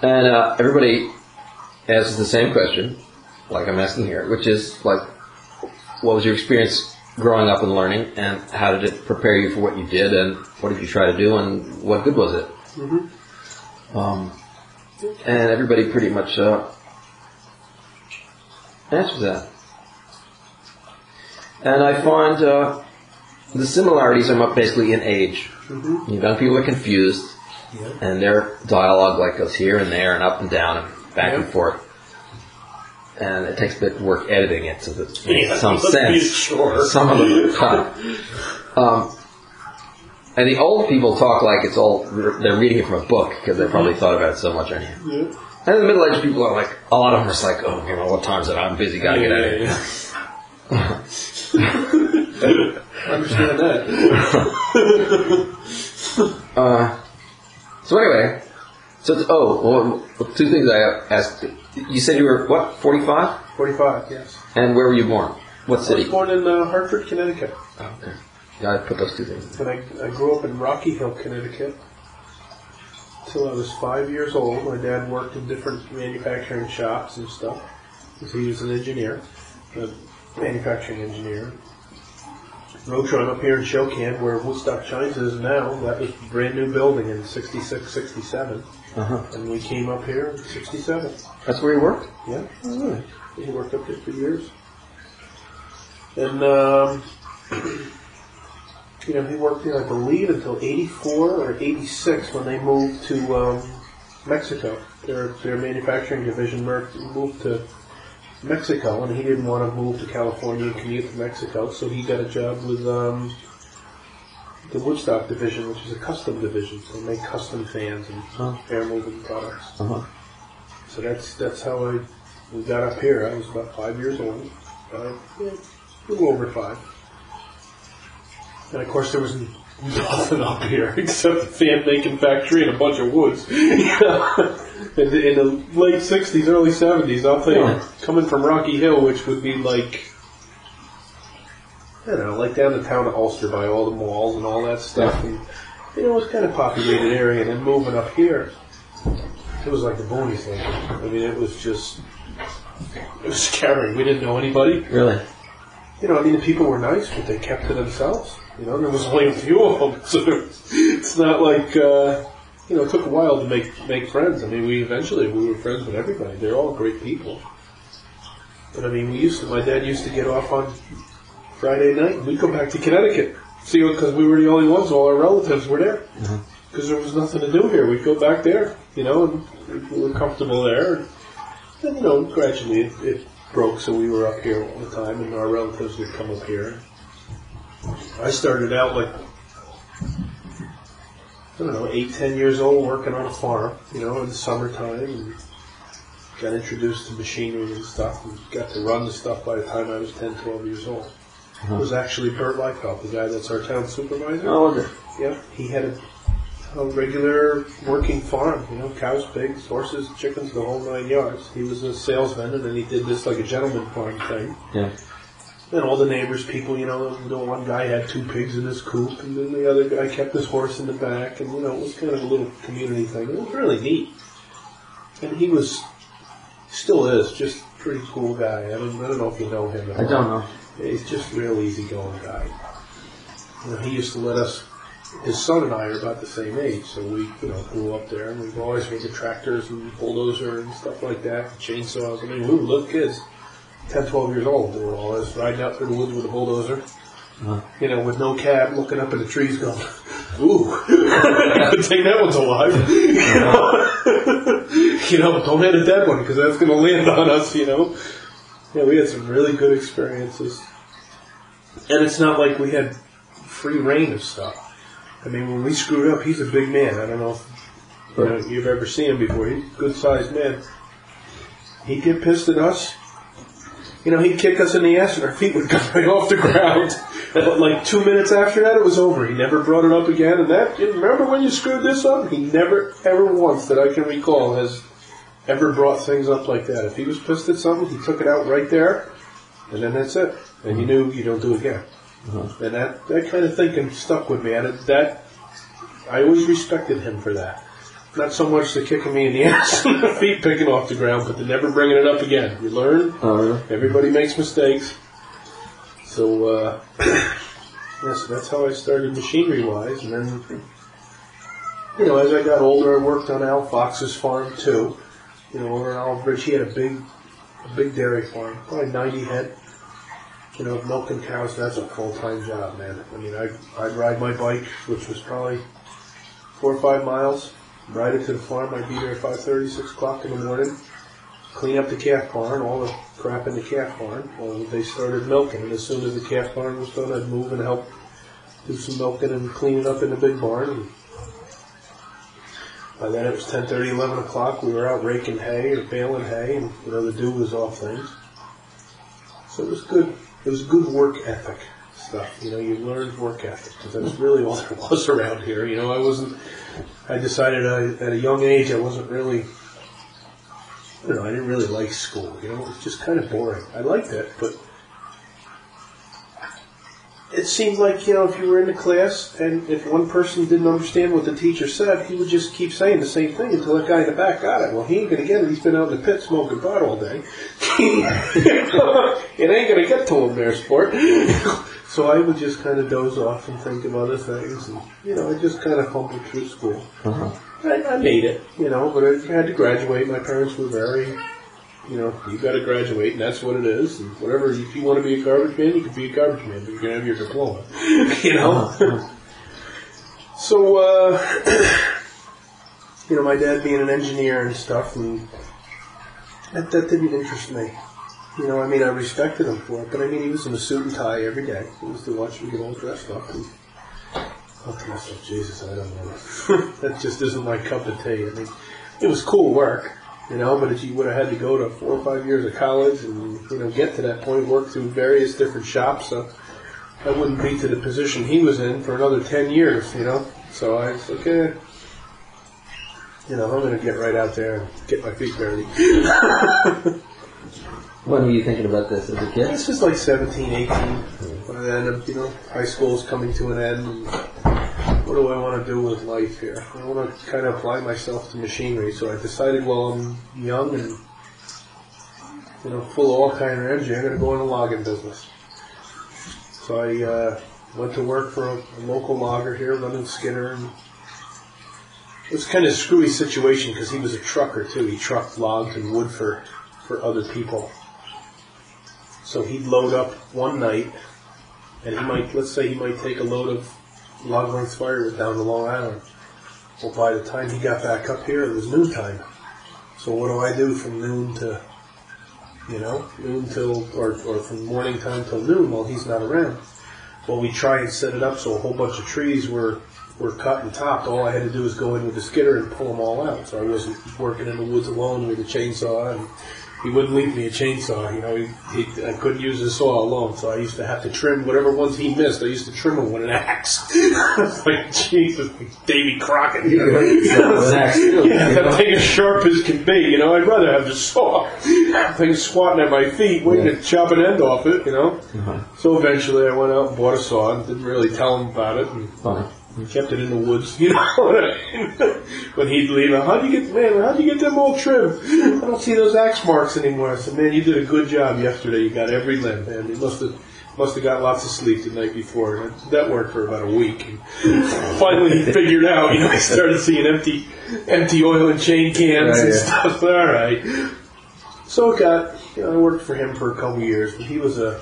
And everybody asks the same question, like I'm asking here, which is like, what was your experience growing up and learning, and how did it prepare you for what you did, and what did you try to do, and what good was it? And everybody pretty much answers that. And I find the similarities are basically in age. Young people are confused, and their dialogue like goes here and there and up and down and back and forth. And it takes a bit of work editing it so that it makes some sense. Sure. Some of them cut. And the old people talk like it's all, they're reading it from a book because they probably thought about it so much anyhow. Yeah. And the middle-aged people are like, a lot of them are just like, oh, you know, what time is it? I'm busy, gotta get out of here. I understand that. So anyway, two things I asked. You said you were, what, 45? 45, yes. And where were you born? What city? I was born in Hartford, Connecticut. Oh, okay. Yeah, I put those two things. And I grew up in Rocky Hill, Connecticut, till I was 5 years old. My dad worked in different manufacturing shops and stuff, because he was an engineer, a manufacturing engineer. Rotron up here in Shokan, where Woodstock Shines is now, that was a brand new building in 66, 67. And we came up here in 67. That's where you worked? Yeah. Oh, really? He worked up here for years. And, you know, he worked there, I believe, until 84 or 86 when they moved to Mexico. Their manufacturing division moved to Mexico, and he didn't want to move to California and commute to Mexico, so he got a job with the Woodstock division, which is a custom division. So they make custom fans and air-moving products. So that's how we got up here. I was about 5 years old. A little over 5. And of course there was nothing up here except a fan-making factory and a bunch of woods. In the late 60s, early 70s, I'll tell you, coming from Rocky Hill, which would be like, I don't know, like down the town of Ulster by all the malls and all that stuff. And, you know, it was kind of populated area. And then moving up here, it was like the boonies thing. I mean, it was scary. We didn't know anybody. Really? You know, I mean, the people were nice, but they kept to themselves. You know, there was only a few of them. So it's not like, you know, it took a while to make friends. I mean, we were friends with everybody. They're all great people. But I mean, my dad used to get off on Friday night, and we'd go back to Connecticut. See, because we were the only ones, all our relatives were there. Because there was nothing to do here. We'd go back there, you know, and we were comfortable there. And then, you know, gradually it broke, so we were up here all the time, and our relatives would come up here. I started out like, I don't know, 8, 10 years old working on a farm, you know, in the summertime, and got introduced to machinery and stuff, and got to run the stuff by the time I was 10, 12 years old. It was actually Bert Leifeld, the guy that's our town supervisor. Oh, was it? Yeah, he had a regular working farm, you know, cows, pigs, horses, chickens, the whole 9 yards. He was a salesman, and then he did this like a gentleman farm thing. Yeah. And all the neighbors, people, you know, the one guy had 2 pigs in his coop, and then the other guy kept his horse in the back, and, you know, it was kind of a little community thing. It was really neat. And he still is, just a pretty cool guy. I don't know if you know him at all. I don't know. He's just a real easygoing guy. You know, he used to let us, his son and I are about the same age, so we, you know, grew up there, and we've always been to tractors and bulldozer and stuff like that, chainsaws. I mean, we were little kids. 10, 12 years old, they were all us riding out through the woods with a bulldozer, you know, with no cab, looking up at the trees going, ooh, I think that one's alive. You know, don't hit a dead one because that's going to land on us, you know. Yeah, we had some really good experiences. And it's not like we had free reign of stuff. I mean, when we screwed up, he's a big man. I don't know if you've ever seen him before. He's a good-sized man. He'd get pissed at us. You know, he'd kick us in the ass and our feet would come right off the ground. But like 2 minutes after that, it was over. He never brought it up again. And you remember when you screwed this up? He never, ever once that I can recall has ever brought things up like that. If he was pissed at something, he took it out right there, and then that's it. And you knew you don't do it again. And that kind of thinking stuck with me. And I always respected him for that. Not so much the kicking me in the ass and the feet picking off the ground, but the never bringing it up again. You learn. Everybody makes mistakes. So, yes, that's how I started machinery-wise. And then, you know, as I got older, I worked on Al Fox's farm, too. You know, over in Olive Bridge, he had a big dairy farm, probably 90 head. You know, milking cows, that's a full-time job, man. I mean, I'd ride my bike, which was probably 4 or 5 miles, ride it to the farm. I'd be there at 5:30, 6 o'clock in the morning, clean up the calf barn, all the crap in the calf barn. Well, they started milking, and as soon as the calf barn was done, I'd move and help do some milking and clean it up in the big barn. And by then it was 10:30, 11 o'clock. We were out raking hay or baling hay, and you know the dew was off things. So it was good. It was good work ethic stuff. You know, you learned work ethic because that's really all there was around here. You know, I decided at a young age I wasn't really. I didn't really like school. You know, it was just kind of boring. I liked it, but it seemed like, you know, if you were in the class and if one person didn't understand what the teacher said, he would just keep saying the same thing until that guy in the back got it. Well, he ain't going to get it. He's been out in the pit smoking pot all day. It ain't going to get to him there, sport. So I would just kind of doze off and think of other things. And, you know, I just kind of humbled through school. I made it, you know, but I had to graduate. My parents were very, you know, you got to graduate, and that's what it is. And whatever, if you want to be a garbage man, you can be a garbage man, but you're going to have your diploma, you know. So, you know, my dad being an engineer and stuff, and that didn't interest me. You know, I mean, I respected him for it, but I mean, he was in a suit and tie every day. He used to watch me get all dressed up. And I thought to myself, Jesus, I don't know. That just isn't my cup of tea. I mean, it was cool work, you know, but if you would have had to go to 4 or 5 years of college and, you know, get to that point, work through various different shops, so I wouldn't be to the position he was in for another 10 years, you know. So I was like, you know, I'm going to get right out there and get my feet dirty. When were you thinking about this as a kid? This is like 17, 18. By then, you know, high school's coming to an end. And what do I want to do with life here? I want to kind of apply myself to machinery. So I decided while I'm young and, you know, full of all kind of energy, I'm going to go in the logging business. So I went to work for a local logger here, running Skinner. And it was kind of a screwy situation because he was a trucker, too. He trucked logs and wood for other people. So he'd load up one night, and let's say he might take a load of log length firewood down to Long Island. Well, by the time he got back up here, it was noontime. So what do I do from noon to, you know, noon till, or from morning time till noon while he's not around? Well, we try and set it up so a whole bunch of trees were cut and topped. All I had to do was go in with the skidder and pull them all out. So I wasn't working in the woods alone with a chainsaw, and he wouldn't leave me a chainsaw. You know, I couldn't use his saw alone, so I used to have to trim whatever ones he missed. I used to trim them with an axe. Like, Jesus, Davy Crockett. You know? That thing as sharp as can be. You know, I'd rather have the saw. That thing squatting at my feet, waiting to chop an end off it. You know. So eventually, I went out and bought a saw and didn't really tell him about it. And kept it in the woods, you know. When he'd leave, how'd you get them all trimmed? I don't see those axe marks anymore. I said, man, you did a good job yesterday. You got every limb, man. You must have got lots of sleep the night before. And that worked for about a week. And finally, he figured out. You know, I started seeing empty oil and chain cans and stuff. All right. So I worked for him for a couple of years, but he was I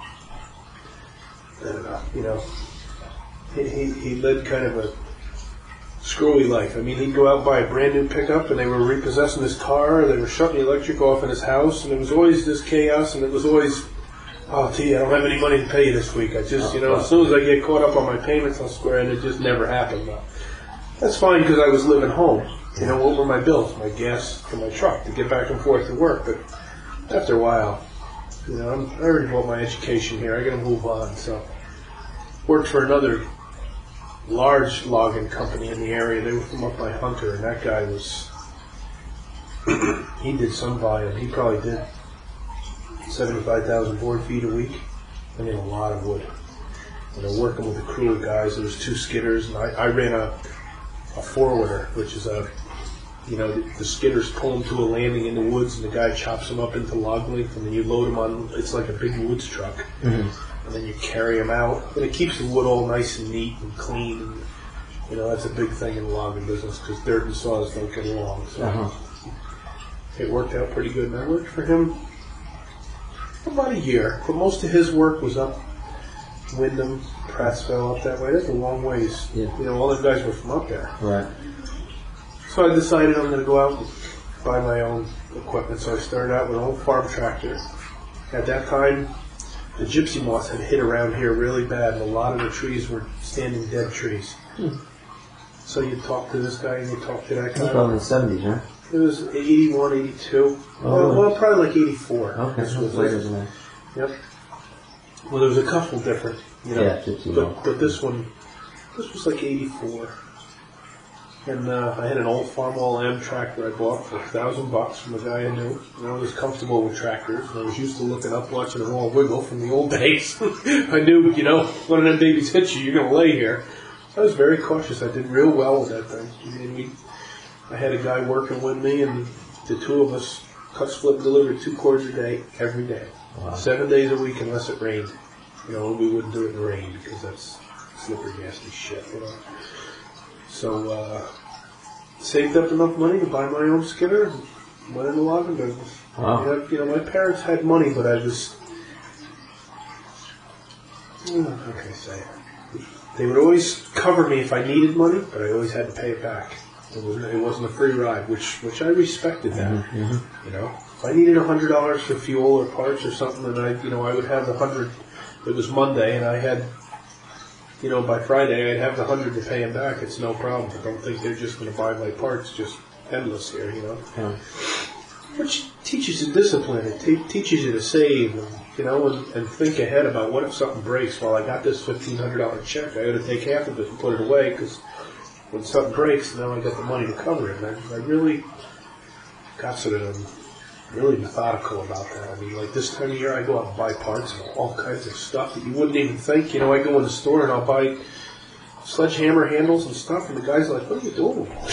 don't know, you know. He led kind of a screwy life. I mean, he'd go out and buy a brand new pickup, and they were repossessing his car, they were shutting the electric off in his house, and it was always this chaos, and it was always, oh, T, I don't have any money to pay you this week. I just, you know, as soon as I get caught up on my payments, I'll square, and it just never happened. But that's fine because I was living home. You know, what were my bills? My gas for my truck to get back and forth to work. But after a while, you know, I already bought my education here. I got to move on. So worked for another large logging company in the area. They were from up by Hunter, and that guy was, he did some volume. He probably did 75,000 board feet a week. I mean, a lot of wood. You know, working with a crew of guys, there was 2 skidders, and I ran a forwarder, which is a the skidders pull them to a landing in the woods, and the guy chops them up into log length, and then you load them on. It's like a big woods truck, and then you carry them out, and it keeps the wood all nice and neat and clean. And, that's a big thing in the logging business because dirt and saws don't get along. So it worked out pretty good, and I worked for him for about a year. But most of his work was up Wyndham, Prattsville, up that way. That's a long ways. Yeah. All the guys were from up there. Right. So I decided I'm going to go out and buy my own equipment. So I started out with an old farm tractor. At that time, the gypsy moth had hit around here really bad, and a lot of the trees were standing dead trees. So you talk to this guy and you talk to that guy. That's probably in the 70s, right? It was 81, 82. Oh, well, probably like 84. Okay, This that's was later than that. Yep. Well, there was a couple different, Yeah, gypsy moth. but this was like 84. And I had an old Farmall M tractor I bought for $1,000 from a guy I knew. I was comfortable with tractors, and I was used to looking up, watching them all wiggle from the old days. I knew, one of them babies hits you, you're going to lay here. So I was very cautious. I did real well with that thing. I had a guy working with me, and the two of us cut, split, and delivered 2 cords a day, every day. Wow. 7 days a week unless it rained. We wouldn't do it in the rain because that's slippery, nasty shit, So, saved up enough money to buy my own skidder and went in the logging business. Wow. My parents had money, but I was, how can I say it? They would always cover me if I needed money, but I always had to pay it back. It wasn't a free ride, which I respected that. If I needed $100 for fuel or parts or something, and I would have the 100. It was Monday, and I had. By Friday, I'd have the 100 to pay them back. It's no problem. I don't think they're just going to buy my parts just endless here, Yeah. Which teaches you discipline. It teaches you to save, and think ahead about what if something breaks. Well, I got this $1,500 check. I got to take half of it and put it away because when something breaks, now I got the money to cover it. And I really got sort of really methodical about that. Like this time of year, I go out and buy parts and all kinds of stuff that you wouldn't even think. I go in the store and I'll buy sledgehammer handles and stuff, and the guy's like, "What are you doing with all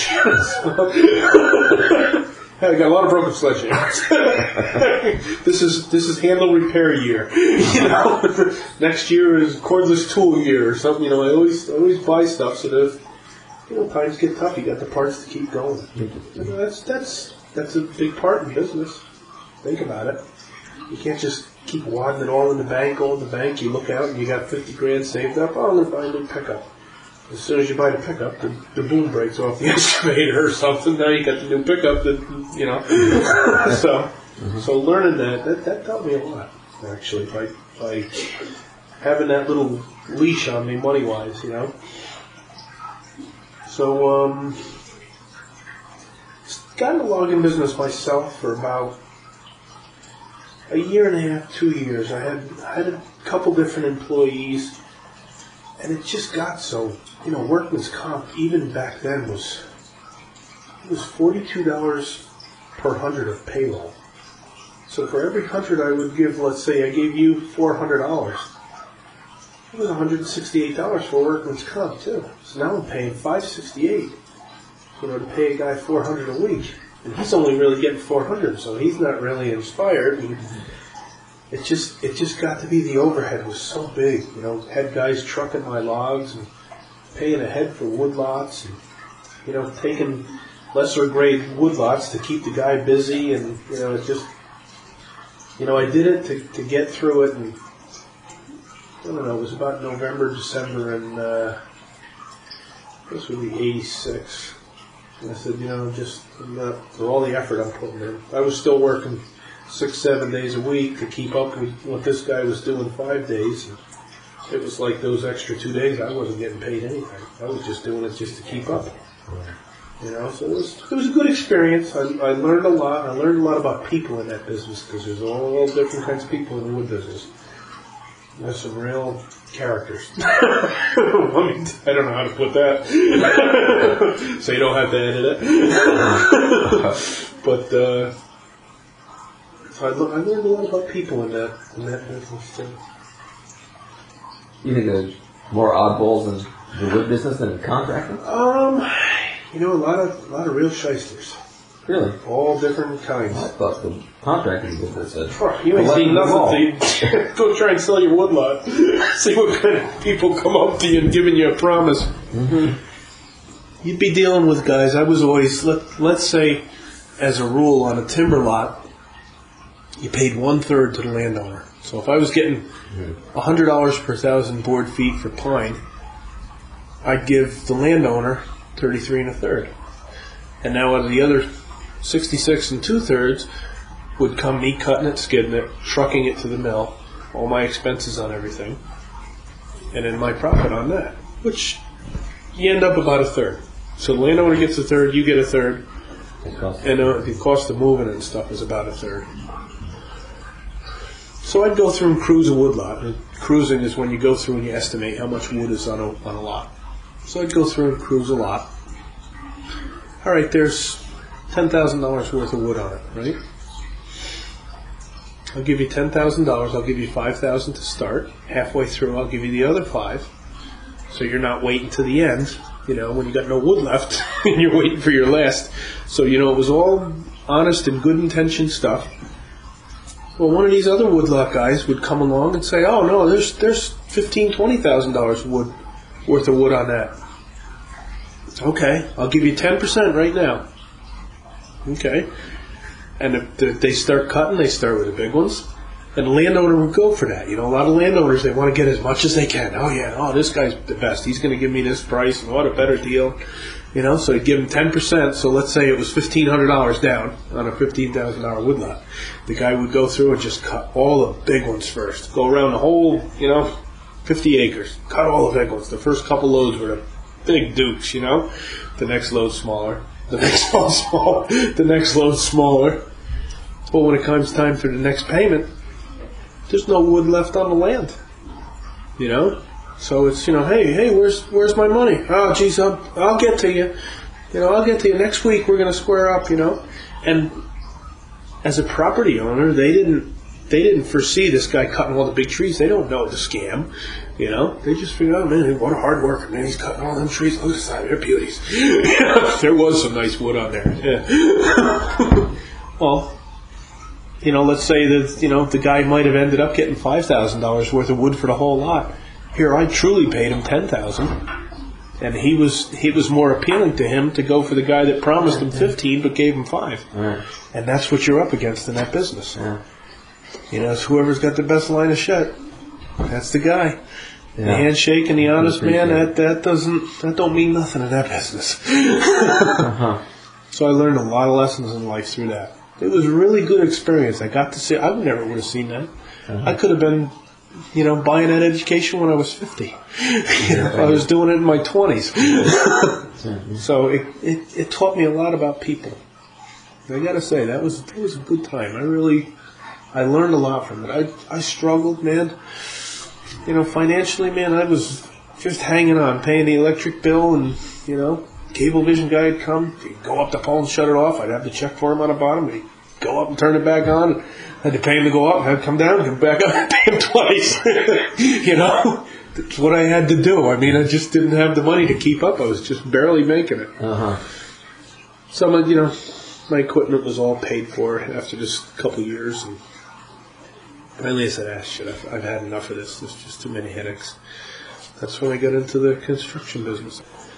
this?" I got a lot of broken sledgehammers. This is handle repair year. Next year is cordless tool year or something. I always buy stuff so that if times get tough, you got the parts to keep going. That's a big part in business. Think about it. You can't just keep wadding it all in the bank, go in the bank, you look out and you got 50 grand saved up, I'm going to buy a new pickup. As soon as you buy the pickup, the boom breaks off the excavator or something, now you got the new pickup So learning that taught me a lot, actually, by having that little leash on me money-wise, So, got in the logging business myself for about a year and a half, 2 years. I had a couple different employees, and it just got so, workman's comp, even back then, was $42 per 100 of payroll. So for every 100 I would give, let's say I gave you $400, it was $168 for workman's comp too. So now I'm paying $568. To pay a guy $400 a week, and he's only really getting $400, so he's not really inspired. And it just got to be the overhead was so big. Had guys trucking my logs and paying ahead for wood lots, and taking lesser grade wood lots to keep the guy busy, and it just I did it to get through it, and I don't know. It was about November, December, and this would be '86. And I said, for all the effort I'm putting in. I was still working 6-7 days a week to keep up with what this guy was doing 5 days. And it was like those extra 2 days, I wasn't getting paid anything. I was just doing it just to keep up. So it was a good experience. I learned a lot. I learned a lot about people in that business because there's all different kinds of people in the wood business. There's some real characters. I don't know how to put that. So you don't have to edit it. But so I learned a lot about people in that business too. You think there's more oddballs in the wood business than in contracting? You know, a lot of real shysters. Really? All different kinds. I thought the contractors did this. You ain't seen nothing. Go try and sell your woodlot. See what kind of people come up to you and giving you a promise. Mm-hmm. You'd be dealing with guys. I was always, let's say, as a rule, on a timber lot, you paid 1/3 to the landowner. So if I was getting $100 per 1,000 board feet for pine, I'd give the landowner 33 1/3. And now out of the other 66 2/3 would come me cutting it, skidding it, trucking it to the mill, all my expenses on everything, and then my profit on that, which you end up about 1/3. So the landowner gets 1/3, you get 1/3, and the cost of moving it and stuff is about 1/3. So I'd go through and cruise a woodlot. And cruising is when you go through and you estimate how much wood is on a lot. So I'd go through and cruise a lot. All right, there's $10,000 worth of wood on it, right? I'll give you $10,000. I'll give you $5,000 to start. Halfway through, I'll give you the other $5,000. So you're not waiting to the end, when you got no wood left and you're waiting for your last. So, it was all honest and good intention stuff. Well, one of these other woodlot guys would come along and say, "Oh no, there's $15,000, $20,000 worth of wood on that." Okay, I'll give you 10% right now. Okay, and if they start cutting, they start with the big ones, and the landowner would go for that. A lot of landowners, they want to get as much as they can. Oh yeah, this guy's the best. He's going to give me this price, and what a better deal. So you give him 10%. So let's say it was $1,500 down on a $15,000 woodlot. The guy would go through and just cut all the big ones first. Go around the whole, 50 acres. Cut all the big ones. The first couple loads were the big dukes, The next load's smaller. The next load's smaller. The next load's smaller. Well, when it comes time for the next payment, there's no wood left on the land. So it's, hey, where's my money? Oh, geez, I'll get to you. I'll get to you next week. We're going to square up, And as a property owner, they didn't foresee this guy cutting all the big trees. They don't know the scam, They just figured out, man, what a hard worker, man. He's cutting all them trees. Look at the side, they're beauties. There was some nice wood on there. Yeah. Well, let's say that, the guy might have ended up getting $5,000 worth of wood for the whole lot. Here, I truly paid him $10,000, and he was more appealing to him to go for the guy that promised him 15 but gave him 5. Right. And that's what you're up against in that business. Yeah. It's whoever's got the best line of shit. That's the guy. Yeah. The handshake and the honest man. That don't mean nothing in that business. Uh-huh. So I learned a lot of lessons in life through that. It was a really good experience. I got to see. I never would have seen that. Uh-huh. I could have been, buying that education when I was 50. I was doing it in my 20s. So it taught me a lot about people. And I got to say that was a good time. I learned a lot from it. I struggled, man. Financially, man, I was just hanging on, paying the electric bill, and Cablevision guy would come. He'd go up the pole and shut it off. I'd have to check for him on the bottom. He'd go up and turn it back on. I had to pay him to go up. I had to come down and come back up and pay him twice. That's what I had to do. I mean, I just didn't have the money to keep up. I was just barely making it. Uh-huh. Some of, my equipment was all paid for after just a couple of years. And finally I said, shit, I've had enough of this. There's just too many headaches. That's when I got into the construction business.